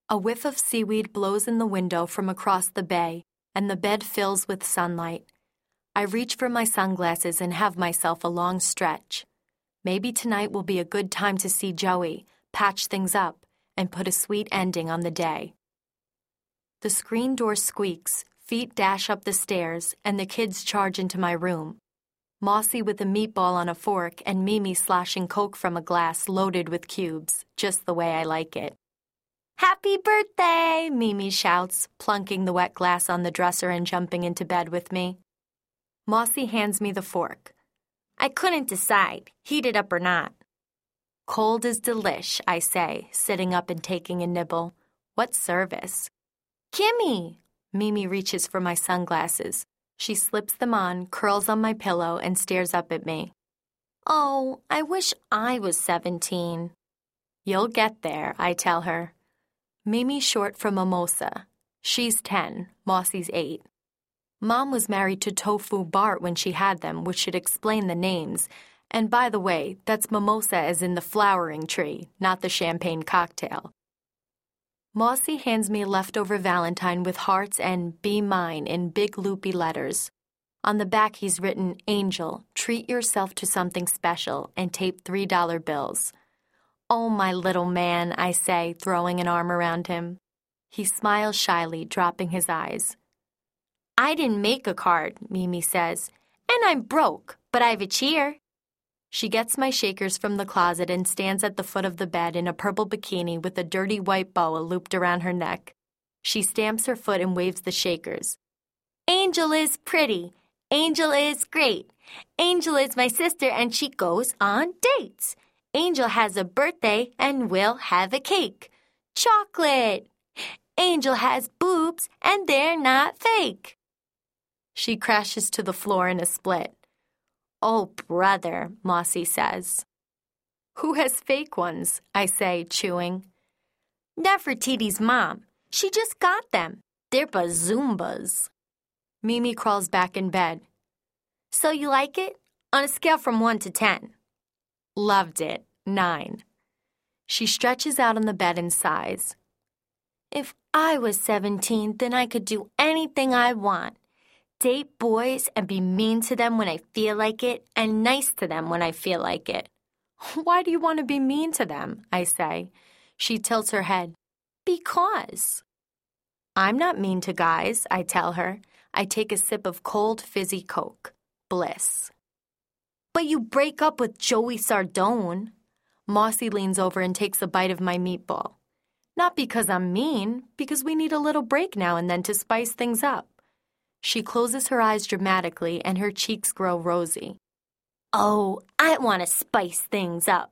A whiff of seaweed blows in the window from across the bay, and the bed fills with sunlight. I reach for my sunglasses and have myself a long stretch. Maybe tonight will be a good time to see Joey, patch things up, and put a sweet ending on the day. The screen door squeaks, feet dash up the stairs, and the kids charge into my room. Mossy with a meatball on a fork and Mimi sloshing Coke from a glass loaded with cubes, just the way I like it. "Happy birthday!" Mimi shouts, plunking the wet glass on the dresser and jumping into bed with me. Mossy hands me the fork. "I couldn't decide, heat it up or not." "Cold as delish," I say, sitting up and taking a nibble. What service? "Kimmy!" Mimi reaches for my sunglasses. She slips them on, curls on my pillow, and stares up at me. "Oh, I wish I was 17. "You'll get there," I tell her. Mimi's short for Mimosa. She's 10, Mossy's 8. Mom was married to Tofu Bart when she had them, which should explain the names. And by the way, that's mimosa as in the flowering tree, not the champagne cocktail. Mossy hands me a leftover Valentine with hearts and "Be Mine" in big loopy letters. On the back he's written, "Angel, treat yourself to something special," and taped $3 bills. "Oh, my little man," I say, throwing an arm around him. He smiles shyly, dropping his eyes. "I didn't make a card," Mimi says, "and I'm broke, but I've a cheer." She gets my shakers from the closet and stands at the foot of the bed in a purple bikini with a dirty white boa looped around her neck. She stamps her foot and waves the shakers. "Angel is pretty. Angel is great. Angel is my sister and she goes on dates. Angel has a birthday and we'll have a cake. Chocolate! Angel has boobs and they're not fake." She crashes to the floor in a split. "Oh, brother," Mossy says. "Who has fake ones?" I say, chewing. "Nefertiti's mom. She just got them. They're bazoombas." Mimi crawls back in bed. "So you like it? On a scale from 1 to 10. "Loved it. 9. She stretches out on the bed and sighs. "If I was 17, then I could do anything I want. Date boys and be mean to them when I feel like it and nice to them when I feel like it." "Why do you want to be mean to them?" I say. She tilts her head. "Because." "I'm not mean to guys," I tell her. I take a sip of cold, fizzy Coke. Bliss. "But you break up with Joey Sardone." Mossy leans over and takes a bite of my meatball. "Not because I'm mean, because we need a little break now and then to spice things up." She closes her eyes dramatically and her cheeks grow rosy. "Oh, I want to spice things up."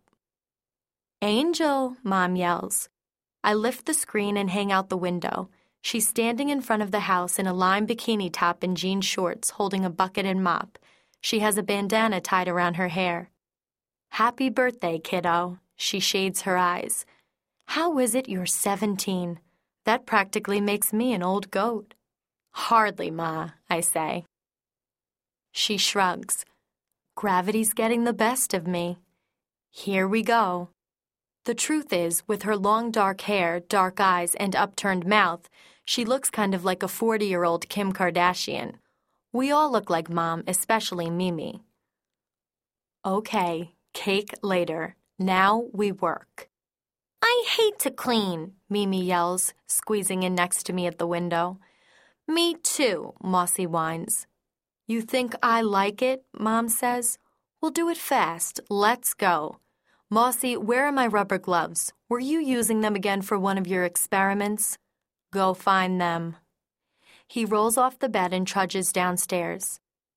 "Angel," Mom yells. I lift the screen and hang out the window. She's standing in front of the house in a lime bikini top and jean shorts, holding a bucket and mop. She has a bandana tied around her hair. "Happy birthday, kiddo." She shades her eyes. "How is it you're 17? That practically makes me an old goat." "Hardly, Ma," I say. She shrugs. Gravity's getting the best of me. Here we go. The truth is, with her long dark hair, dark eyes, and upturned mouth, she looks kind of like a 40-year-old Kim Kardashian. We all look like Mom, especially Mimi. "Okay, cake later. Now we work." "I hate to clean," Mimi yells, squeezing in next to me at the window. "Me too," Mossy whines. "You think I like it?" Mom says. "We'll do it fast. Let's go." "Mossy, where are my rubber gloves? Were you using them again for one of your experiments?" "Go find them." He rolls off the bed and trudges downstairs.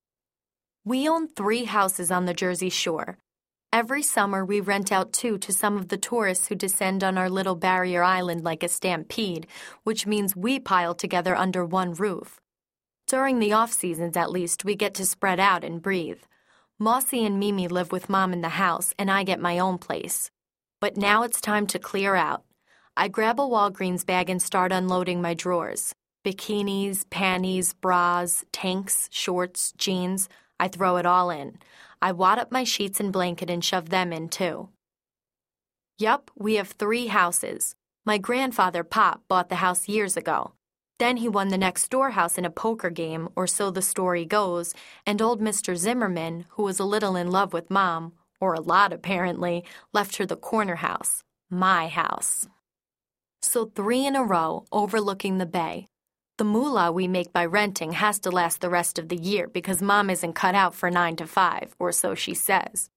We own 3 houses on the Jersey Shore. Every summer, we rent out 2 to some of the tourists who descend on our little barrier island like a stampede, which means we pile together under one roof. During the off-seasons, at least, we get to spread out and breathe. Mossy and Mimi live with Mom in the house, and I get my own place. But now it's time to clear out. I grab a Walgreens bag and start unloading my drawers. Bikinis, panties, bras, tanks, shorts, jeans. I throw it all in. I wad up my sheets and blanket and shove them in, too. Yup, we have 3 houses. My grandfather Pop bought the house years ago. Then he won the next door house in a poker game, or so the story goes, and old Mr. Zimmerman, who was a little in love with Mom, or a lot apparently, left her the corner house, my house. So 3 in a row, overlooking the bay. The moolah we make by renting has to last the rest of the year because Mom isn't cut out for 9 to 5, or so she says.